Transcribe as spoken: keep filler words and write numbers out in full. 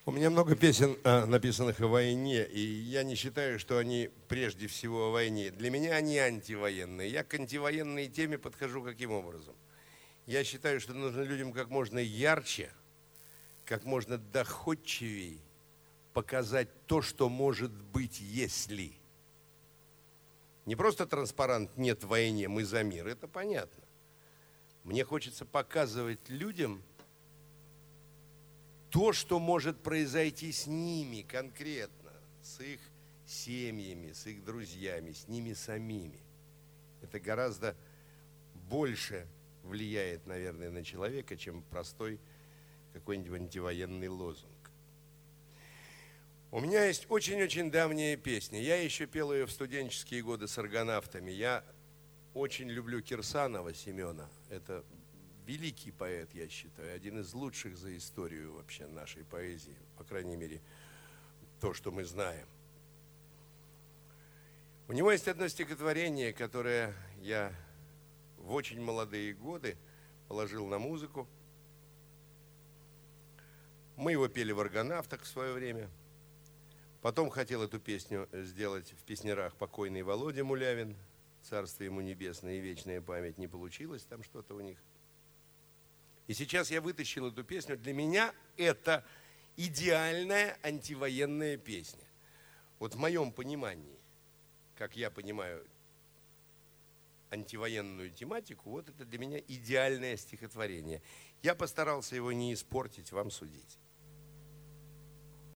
У меня много песен, написанных о войне, и я не считаю, что они прежде всего о войне. Для меня они антивоенные. Я к антивоенной теме подхожу каким образом? Я считаю, что нужно людям как можно ярче, как можно доходчивее показать то, что может быть, если. Не просто транспарант «нет войне, мы за мир», это понятно. Мне хочется показывать людям то, что может произойти с ними конкретно, с их семьями, с их друзьями, с ними самими. Это гораздо больше влияет, наверное, на человека, чем простой какой-нибудь антивоенный лозунг. У меня есть очень-очень давняя песня. Я еще пел ее в студенческие годы с аргонавтами. Я очень люблю Кирсанова Семена. Это великий поэт, я считаю, один из лучших за историю вообще нашей поэзии. По крайней мере, то, что мы знаем. У него есть одно стихотворение, которое я в очень молодые годы положил на музыку. Мы его пели в аргонавтах в свое время. Потом хотел эту песню сделать в песнярах покойный Володя Мулявин. Царство ему небесное и вечная память. Не получилось там что-то у них. И сейчас я вытащил эту песню. Для меня это идеальная антивоенная песня. Вот в моем понимании, как я понимаю антивоенную тематику, вот это для меня идеальное стихотворение. Я постарался его не испортить, вам судить.